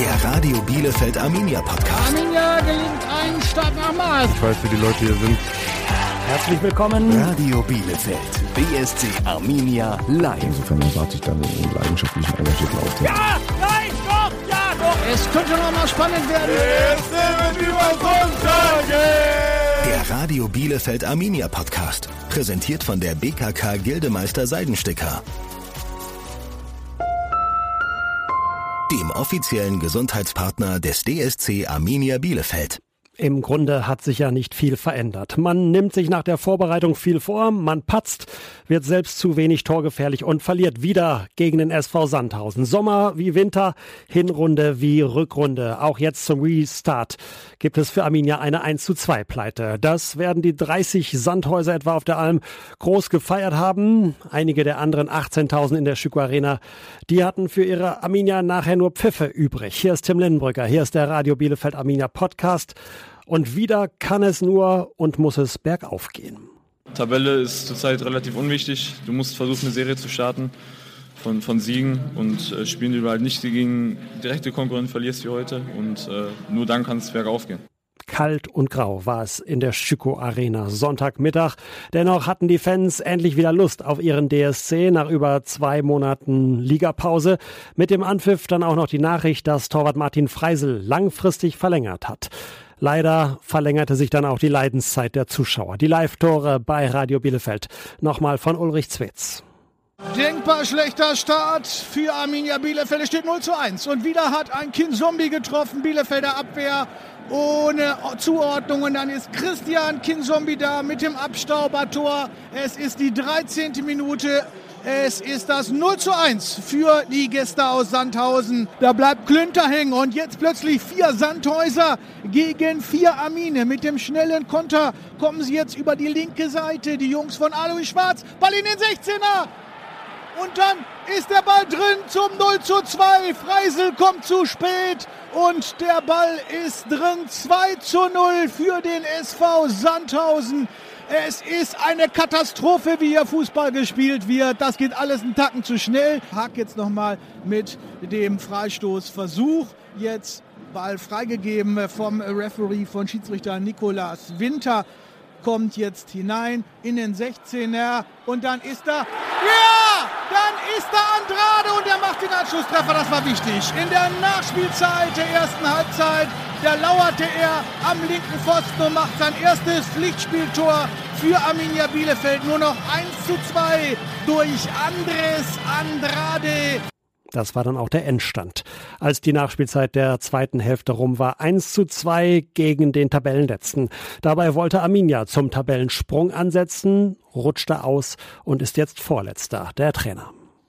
Der Radio Bielefeld Arminia Podcast. Arminia gelingt ein Start nach Maß. Ich weiß, wie die Leute hier sind. Herzlich willkommen. Radio Bielefeld, BSC Arminia live. Insofern erwarte ich dann einen leidenschaftlichen, engagierten Auftritt. Ja, nein, doch, ja, doch. Es könnte noch mal spannend werden. Der Radio Bielefeld Arminia Podcast. Präsentiert von der BKK Gildemeister Seidensticker. Dem offiziellen Gesundheitspartner des DSC Arminia Bielefeld. Im Grunde hat sich ja nicht viel verändert. Man nimmt sich nach der Vorbereitung viel vor, man patzt, wird selbst zu wenig torgefährlich und verliert wieder gegen den SV Sandhausen. Sommer wie Winter, Hinrunde wie Rückrunde. Auch jetzt zum Restart gibt es für Arminia eine 1:2 Pleite. Das werden die 30 Sandhäuser etwa auf der Alm groß gefeiert haben. Einige der anderen 18.000 in der Schüko Arena, die hatten für ihre Arminia nachher nur Pfiffe übrig. Hier ist Tim Lindenbrücker, hier ist der Radio Bielefeld Arminia Podcast. Und wieder kann es nur und muss es bergauf gehen. Tabelle ist zurzeit relativ unwichtig. Du musst versuchen, eine Serie zu starten von Siegen und spielen die du halt nicht gegen direkte Konkurrenten verlierst wie heute. Und nur dann kann es bergauf gehen. Kalt und grau war es in der Schüko Arena Sonntagmittag. Dennoch hatten die Fans endlich wieder Lust auf ihren DSC nach über 2 Monaten Ligapause. Mit dem Anpfiff dann auch noch die Nachricht, dass Torwart Martin Freisel langfristig verlängert hat. Leider verlängerte sich dann auch die Leidenszeit der Zuschauer. Die Live-Tore bei Radio Bielefeld. Nochmal von Ulrich Zwetz. Denkbar schlechter Start für Arminia Bielefeld. Es steht 0:1. Und wieder hat ein Kinzombie getroffen. Bielefelder Abwehr ohne Zuordnung. Und dann ist Christian Kinzombie da mit dem Abstaubertor. Es ist die 13. Minute. Es ist das 0:1 für die Gäste aus Sandhausen. Da bleibt Klünter hängen und jetzt plötzlich 4 Sandhäuser gegen 4 Arminia. Mit dem schnellen Konter kommen sie jetzt über die linke Seite. Die Jungs von Alois Schwarz, Ball in den 16er. Und dann ist der Ball drin zum 0:2. Freisel kommt zu spät und der Ball ist drin. 2:0 für den SV Sandhausen. Es ist eine Katastrophe, wie hier Fußball gespielt wird. Das geht alles einen Tacken zu schnell. Hack jetzt nochmal mit dem Freistoßversuch. Jetzt Ball freigegeben vom Referee, von Schiedsrichter Nikolaus Winter. Kommt jetzt hinein in den 16er und dann ist da, ja, dann ist da Andrade und er macht den Anschlusstreffer, das war wichtig. In der Nachspielzeit der ersten Halbzeit, da lauerte er am linken Pfosten und macht sein erstes Pflichtspieltor für Arminia Bielefeld. Nur noch 1:2 durch Andres Andrade. Das war dann auch der Endstand. Als die Nachspielzeit der zweiten Hälfte rum war, 1:2 gegen den Tabellenletzten. Dabei wollte Arminia zum Tabellensprung ansetzen, rutschte aus und ist jetzt Vorletzter, der Trainer.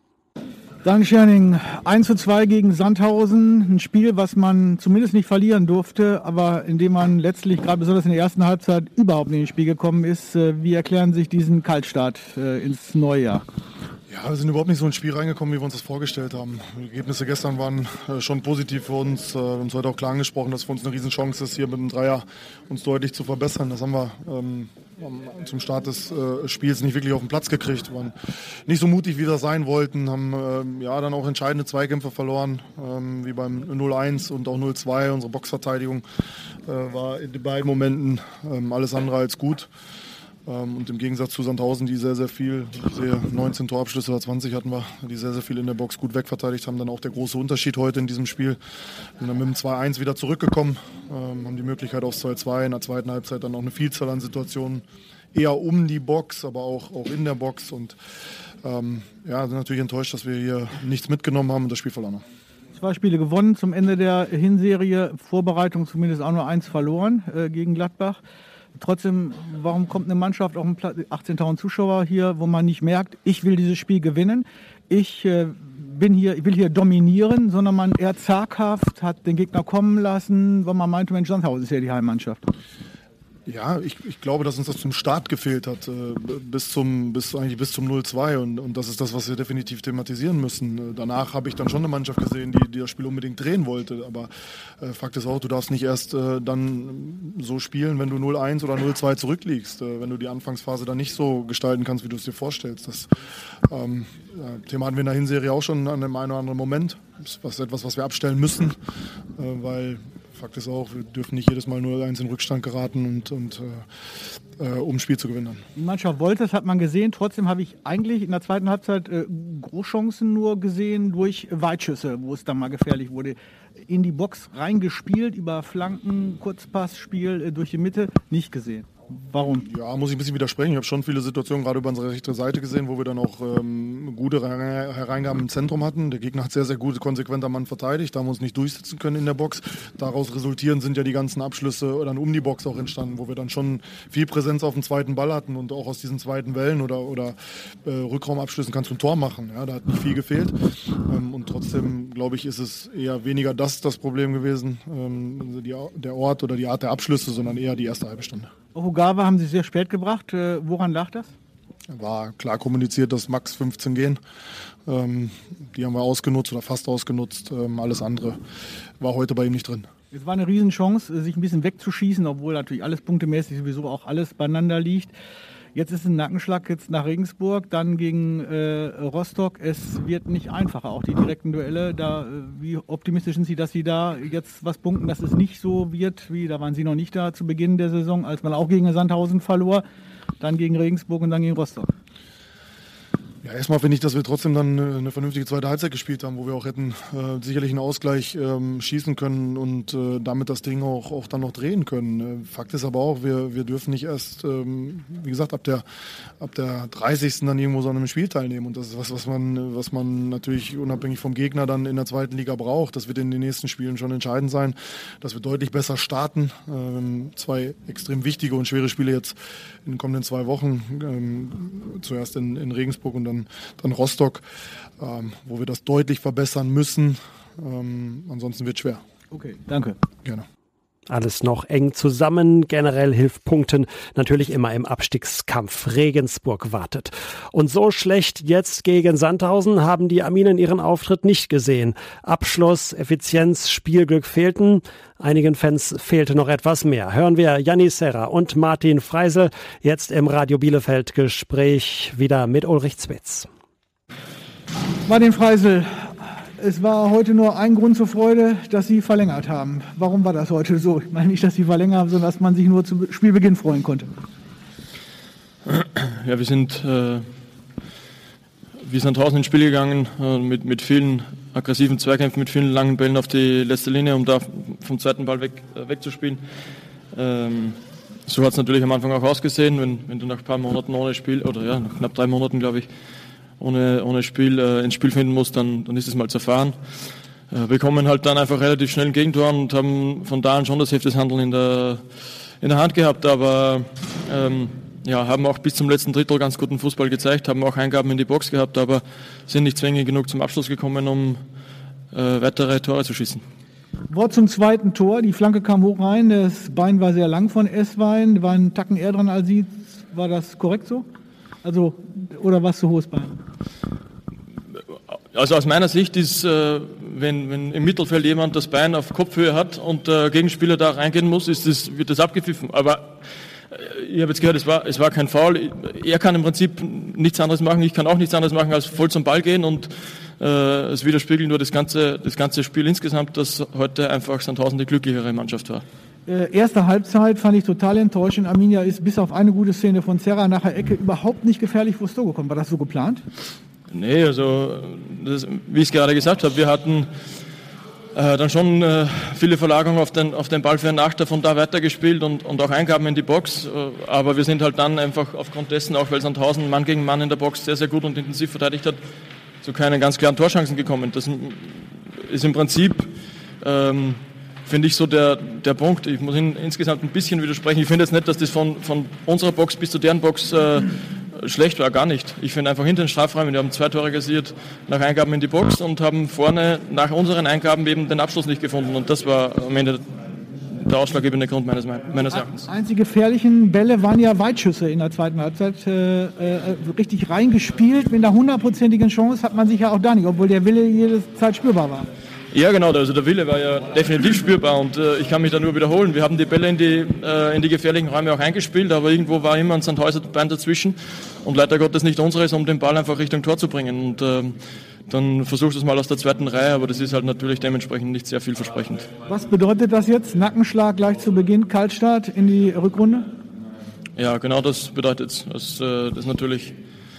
Danke, Scherning. 1:2 gegen Sandhausen. Ein Spiel, was man zumindest nicht verlieren durfte, aber in dem man letztlich, gerade besonders in der ersten Halbzeit, überhaupt nicht ins Spiel gekommen ist. Wie erklären Sie sich diesen Kaltstart ins neue Jahr? Ja, wir sind überhaupt nicht so ins Spiel reingekommen, wie wir uns das vorgestellt haben. Die Ergebnisse gestern waren schon positiv für uns. Wir haben uns heute auch klar angesprochen, dass für uns eine Riesenchance ist, hier mit dem Dreier uns deutlich zu verbessern. Das haben wir zum Start des Spiels nicht wirklich auf den Platz gekriegt. Wir waren nicht so mutig, wie wir das sein wollten. Haben dann auch entscheidende Zweikämpfe verloren, wie beim 0:1 und auch 0:2. Unsere Boxverteidigung war in den beiden Momenten alles andere als gut. Und im Gegensatz zu Sandhausen, die sehr, sehr viel, ich sehe 19 Torabschlüsse oder 20 hatten wir, die sehr, sehr viel in der Box gut wegverteidigt haben. Dann auch der große Unterschied heute in diesem Spiel. Sind dann mit dem 2:1 wieder zurückgekommen, haben die Möglichkeit aufs 2:2. In der zweiten Halbzeit dann auch eine Vielzahl an Situationen, eher um die Box, aber auch in der Box. Und sind natürlich enttäuscht, dass wir hier nichts mitgenommen haben und das Spiel verloren haben. 2 Spiele gewonnen zum Ende der Hinserie, Vorbereitung zumindest auch nur 1 verloren gegen Gladbach. Trotzdem, warum kommt eine Mannschaft auf den Platz, 18.000 Zuschauer hier, wo man nicht merkt, ich will dieses Spiel gewinnen, ich will hier dominieren, sondern man eher zaghaft hat den Gegner kommen lassen, weil man meinte, Mensch, Sandhausen ist ja die Heimmannschaft. Ja, ich glaube, dass uns das zum Start gefehlt hat, bis zum 0-2 und das ist das, was wir definitiv thematisieren müssen. Danach habe ich dann schon eine Mannschaft gesehen, die das Spiel unbedingt drehen wollte, aber Fakt ist auch, du darfst nicht erst dann so spielen, wenn du 0-1 oder 0-2 zurückliegst, wenn du die Anfangsphase dann nicht so gestalten kannst, wie du es dir vorstellst. Das Thema hatten wir in der Hinserie auch schon an dem einen oder anderen Moment. Das ist etwas, was wir abstellen müssen, weil Fakt ist auch, wir dürfen nicht jedes Mal 0-1 in Rückstand geraten um ein Spiel zu gewinnen. Die Mannschaft wollte, das hat man gesehen. Trotzdem habe ich eigentlich in der zweiten Halbzeit Großchancen nur gesehen durch Weitschüsse, wo es dann mal gefährlich wurde. In die Box reingespielt, über Flanken, Kurzpassspiel durch die Mitte, nicht gesehen. Warum? Ja, muss ich ein bisschen widersprechen. Ich habe schon viele Situationen gerade über unsere rechte Seite gesehen, wo wir dann auch gute Hereingaben im Zentrum hatten. Der Gegner hat sehr, sehr gut, konsequent am Mann verteidigt. Da haben wir uns nicht durchsetzen können in der Box. Daraus resultierend sind ja die ganzen Abschlüsse dann um die Box auch entstanden, wo wir dann schon viel Präsenz auf dem zweiten Ball hatten und auch aus diesen zweiten Wellen oder Rückraumabschlüssen kannst du ein Tor machen. Ja, da hat nicht viel gefehlt. Und trotzdem, glaube ich, ist es eher weniger das Problem gewesen, der Ort oder die Art der Abschlüsse, sondern eher die erste halbe Stunde. Okugawa haben Sie sehr spät gebracht. Woran lag das? War klar kommuniziert, dass max 15 gehen. Die haben wir ausgenutzt oder fast ausgenutzt. Alles andere war heute bei ihm nicht drin. Es war eine Riesenchance, sich ein bisschen wegzuschießen, obwohl natürlich alles punktemäßig sowieso auch alles beieinander liegt. Jetzt ist ein Nackenschlag jetzt nach Regensburg, dann gegen Rostock. Es wird nicht einfacher, auch die direkten Duelle. Wie optimistisch sind Sie, dass Sie da jetzt was punkten, dass es nicht so wird, da waren Sie noch nicht da zu Beginn der Saison, als man auch gegen Sandhausen verlor, dann gegen Regensburg und dann gegen Rostock? Ja, erstmal finde ich, dass wir trotzdem dann eine vernünftige zweite Halbzeit gespielt haben, wo wir auch hätten sicherlich einen Ausgleich schießen können und damit das Ding auch dann noch drehen können. Fakt ist aber auch, wir dürfen nicht erst, wie gesagt, ab der 30. dann irgendwo so an einem Spiel teilnehmen. Und das ist was man natürlich unabhängig vom Gegner dann in der zweiten Liga braucht. Das wird in den nächsten Spielen schon entscheidend sein, dass wir deutlich besser starten. 2 extrem wichtige und schwere Spiele jetzt in den kommenden 2 Wochen. Zuerst in Regensburg und dann Rostock, wo wir das deutlich verbessern müssen. Ansonsten wird es schwer. Okay, danke. Gerne. Alles noch eng zusammen. Generell hilft Punkten natürlich immer im Abstiegskampf. Regensburg wartet. Und so schlecht jetzt gegen Sandhausen haben die Arminen ihren Auftritt nicht gesehen. Abschluss, Effizienz, Spielglück fehlten. Einigen Fans fehlte noch etwas mehr. Hören wir Janni Serra und Martin Freisel jetzt im Radio Bielefeld Gespräch wieder mit Ulrich Zwitz. Martin Freisel, es war heute nur ein Grund zur Freude, dass Sie verlängert haben. Warum war das heute so? Ich meine nicht, dass Sie verlängert haben, sondern dass man sich nur zu Spielbeginn freuen konnte. Ja, wir sind wie Sandhausen ins Spiel gegangen, mit vielen aggressiven Zweikämpfen, mit vielen langen Bällen auf die letzte Linie, um da vom zweiten Ball wegzuspielen. So hat es natürlich am Anfang auch ausgesehen, wenn du nach ein paar Monaten ohne Spiel, oder ja, nach knapp 3 Monaten, glaube ich, ohne Spiel ins Spiel finden musst, dann ist es mal zerfahren. Wir kommen halt dann einfach relativ schnell ein Gegentor und haben von da an schon das Heft des Handeln in der Hand gehabt, aber haben auch bis zum letzten Drittel ganz guten Fußball gezeigt, haben auch Eingaben in die Box gehabt, aber sind nicht zwingend genug zum Abschluss gekommen, um weitere Tore zu schießen. Wort zum zweiten Tor, die Flanke kam hoch rein, das Bein war sehr lang von Esswein, war ein Tacken eher dran als Sie, war das korrekt so? Also, oder was zu hohes Bein? Also aus meiner Sicht ist, wenn im Mittelfeld jemand das Bein auf Kopfhöhe hat und der Gegenspieler da reingehen muss, wird das abgepfiffen. Aber ich habe jetzt gehört, es war kein Foul. Er kann im Prinzip nichts anderes machen, ich kann auch nichts anderes machen, als voll zum Ball gehen. Und es widerspiegelt nur das ganze Spiel insgesamt, dass heute einfach Sandhausen die glücklichere Mannschaft war. Erste Halbzeit fand ich total enttäuschend. Arminia ist bis auf eine gute Szene von Serra nach der Ecke überhaupt nicht gefährlich vor das Tor gekommen. War das so geplant? Nee, also wie ich es gerade gesagt habe, wir hatten dann schon viele Verlagerungen auf den Ball für einen Achter, von da weitergespielt und auch Eingaben in die Box. Aber wir sind halt dann einfach aufgrund dessen, auch weil Sandhausen Mann gegen Mann in der Box sehr, sehr gut und intensiv verteidigt hat, zu keinen ganz klaren Torchancen gekommen. Das ist im Prinzip, finde ich, so der Punkt. Ich muss Ihnen insgesamt ein bisschen widersprechen. Ich finde jetzt nicht, dass das von unserer Box bis zu deren Box schlecht war, gar nicht. Ich finde einfach hinter den Strafräumen, wir haben 2 Tore kassiert nach Eingaben in die Box und haben vorne nach unseren Eingaben eben den Abschluss nicht gefunden. Und das war am Ende der ausschlaggebende Grund meines Erachtens. Einzige gefährlichen Bälle waren ja Weitschüsse in der zweiten Halbzeit. Richtig reingespielt mit einer 100%igen Chance hat man sich ja auch da nicht, obwohl der Wille jede Zeit spürbar war. Ja, genau, also der Wille war ja definitiv spürbar und ich kann mich da nur wiederholen. Wir haben die Bälle in die gefährlichen Räume auch eingespielt, aber irgendwo war immer ein Sandhäuser-Bein dazwischen und leider Gottes nicht unseres, um den Ball einfach Richtung Tor zu bringen. Und dann versuchst du es mal aus der zweiten Reihe, aber das ist halt natürlich dementsprechend nicht sehr vielversprechend. Was bedeutet das jetzt? Nackenschlag gleich zu Beginn, Kaltstart in die Rückrunde? Ja, genau das bedeutet es. Das natürlich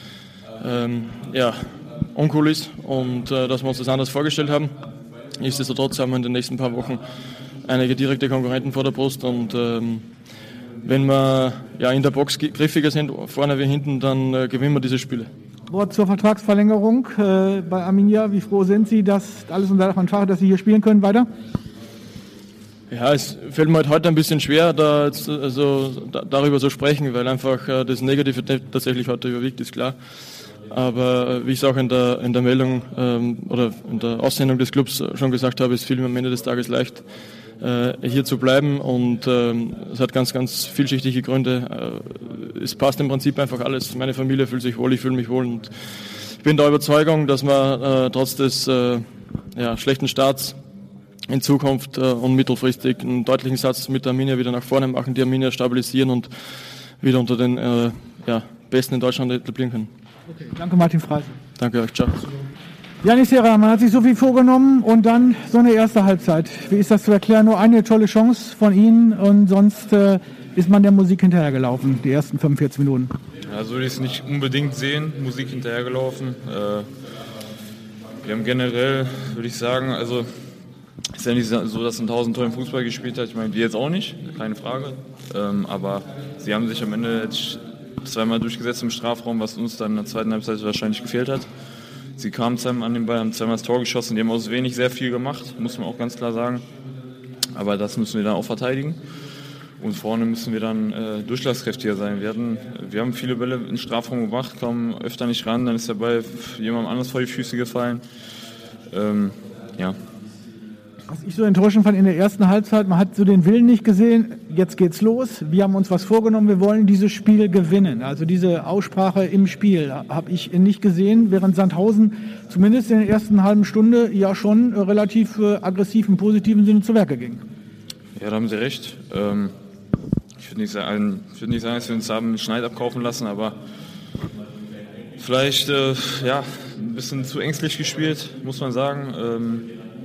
uncool ist und dass wir uns das anders vorgestellt haben. Nichtsdestotrotz haben wir in den nächsten paar Wochen einige direkte Konkurrenten vor der Brust und wenn wir in der Box griffiger sind, vorne wie hinten, dann gewinnen wir diese Spiele. Wort zur Vertragsverlängerung bei Arminia. Wie froh sind Sie, dass alles unter Dach und Fach, dass Sie hier spielen können weiter? Ja, es fällt mir heute ein bisschen schwer, darüber zu sprechen, weil einfach das Negative tatsächlich heute überwiegt, ist klar. Aber wie ich es auch in der Meldung oder in der Aussendung des Clubs schon gesagt habe, es fiel mir am Ende des Tages leicht, hier zu bleiben und es hat ganz, ganz vielschichtige Gründe. Es passt im Prinzip einfach alles. Meine Familie fühlt sich wohl, ich fühle mich wohl und ich bin der Überzeugung, dass wir trotz des schlechten Starts in Zukunft und mittelfristig einen deutlichen Satz mit der Arminia wieder nach vorne machen, die Arminia stabilisieren und wieder unter den Besten in Deutschland etablieren können. Okay, danke Martin Freise. Danke euch, ciao. Janis Serra, man hat sich so viel vorgenommen und dann so eine erste Halbzeit. Wie ist das zu erklären? Nur eine tolle Chance von Ihnen und sonst ist man der Musik hinterhergelaufen, die ersten 45 Minuten. Ja, so würde ich es nicht unbedingt sehen, Musik hinterhergelaufen. Wir haben generell, würde ich sagen, also ist ja nicht so, dass ein 1000 Tor im Fußball gespielt hat. Ich meine, wir jetzt auch nicht, keine Frage. Aber sie haben sich am Ende jetzt zweimal durchgesetzt im Strafraum, was uns dann in der zweiten Halbzeit wahrscheinlich gefehlt hat. Sie kamen zweimal an den Ball, haben zweimal das Tor geschossen, die haben aus wenig sehr viel gemacht, muss man auch ganz klar sagen. Aber das müssen wir dann auch verteidigen. Und vorne müssen wir dann durchschlagskräftiger sein. Wir haben viele Bälle in den Strafraum gebracht, kommen öfter nicht ran, dann ist der Ball jemandem anders vor die Füße gefallen. Was ich so enttäuschend fand in der ersten Halbzeit, man hat so den Willen nicht gesehen, jetzt geht's los, wir haben uns was vorgenommen, wir wollen dieses Spiel gewinnen. Also diese Aussprache im Spiel habe ich nicht gesehen, während Sandhausen zumindest in der ersten halben Stunde ja schon relativ aggressiv im positiven Sinne zu Werke ging. Ja, da haben Sie recht. Ich würde nicht sagen, dass wir uns haben einen Schneid abkaufen lassen, aber vielleicht ein bisschen zu ängstlich gespielt, muss man sagen.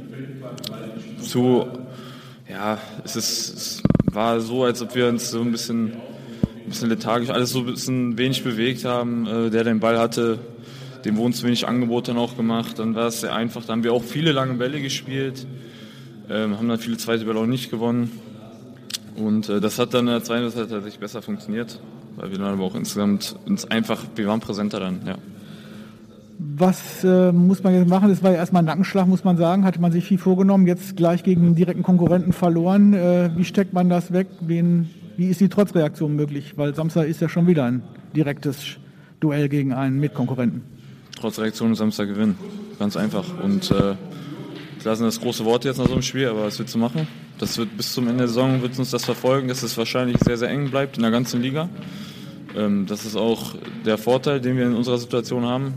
Es war so, als ob wir uns so ein bisschen lethargisch, alles so ein bisschen wenig bewegt haben. Der den Ball hatte, dem wurden zu wenig Angebote dann auch gemacht. Dann war es sehr einfach. Dann haben wir auch viele lange Bälle gespielt, haben dann viele zweite Bälle auch nicht gewonnen. Und das hat dann in der zweiten Halbzeit tatsächlich besser funktioniert, weil wir dann aber auch insgesamt wir waren präsenter dann, ja. Was muss man jetzt machen? Das war ja erstmal ein Nackenschlag, muss man sagen. Hatte man sich viel vorgenommen, jetzt gleich gegen einen direkten Konkurrenten verloren. Wie steckt man das weg? Wie ist die Trotzreaktion möglich? Weil Samstag ist ja schon wieder ein direktes Duell gegen einen Mitkonkurrenten. Trotzreaktion Samstag gewinnen. Ganz einfach. Und ich lasse das große Wort jetzt nach so einem Spiel, aber was wird zu machen? Das wird bis zum Ende der Saison wird uns das verfolgen, dass es wahrscheinlich sehr, sehr eng bleibt in der ganzen Liga. Das ist auch der Vorteil, den wir in unserer Situation haben,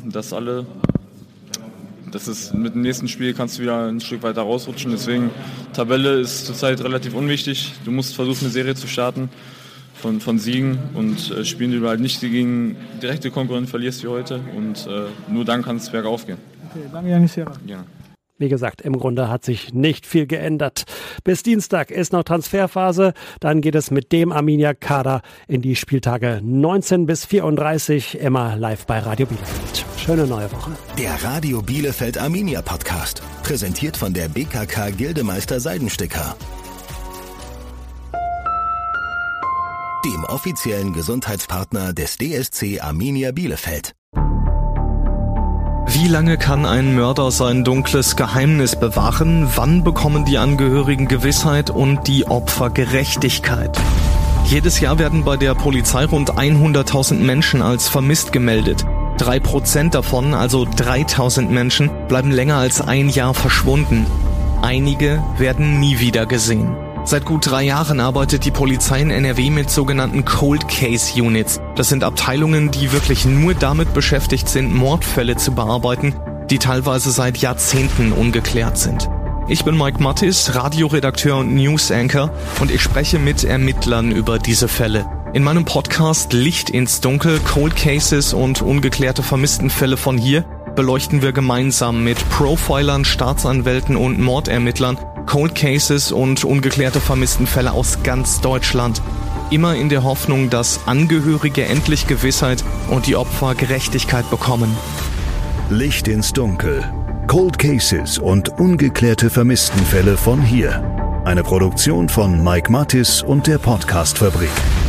mit dem nächsten Spiel kannst du wieder ein Stück weiter rausrutschen. Deswegen, Tabelle ist zurzeit relativ unwichtig. Du musst versuchen, eine Serie zu starten von Siegen und spielen die du halt nicht gegen direkte Konkurrenten verlierst wie heute. Und nur dann kann es bergauf gehen. Okay, danke, Janis Serra. Ja. Wie gesagt, im Grunde hat sich nicht viel geändert. Bis Dienstag ist noch Transferphase. Dann geht es mit dem Arminia-Kader in die Spieltage 19 bis 34, immer live bei Radio Bielefeld. Schöne neue Woche. Der Radio Bielefeld Arminia Podcast. Präsentiert von der BKK Gildemeister Seidensticker. Dem offiziellen Gesundheitspartner des DSC Arminia Bielefeld. Wie lange kann ein Mörder sein dunkles Geheimnis bewahren? Wann bekommen die Angehörigen Gewissheit und die Opfer Gerechtigkeit? Jedes Jahr werden bei der Polizei rund 100.000 Menschen als vermisst gemeldet. 3% davon, also 3.000 Menschen, bleiben länger als ein Jahr verschwunden. Einige werden nie wieder gesehen. Seit gut 3 Jahren arbeitet die Polizei in NRW mit sogenannten Cold Case Units. Das sind Abteilungen, die wirklich nur damit beschäftigt sind, Mordfälle zu bearbeiten, die teilweise seit Jahrzehnten ungeklärt sind. Ich bin Mike Mattis, Radioredakteur und News Anchor, und ich spreche mit Ermittlern über diese Fälle. In meinem Podcast Licht ins Dunkel, Cold Cases und ungeklärte Vermisstenfälle von hier beleuchten wir gemeinsam mit Profilern, Staatsanwälten und Mordermittlern Cold Cases und ungeklärte Vermisstenfälle aus ganz Deutschland. Immer in der Hoffnung, dass Angehörige endlich Gewissheit und die Opfer Gerechtigkeit bekommen. Licht ins Dunkel. Cold Cases und ungeklärte Vermisstenfälle von hier. Eine Produktion von Mike Mattis und der Podcast-Fabrik.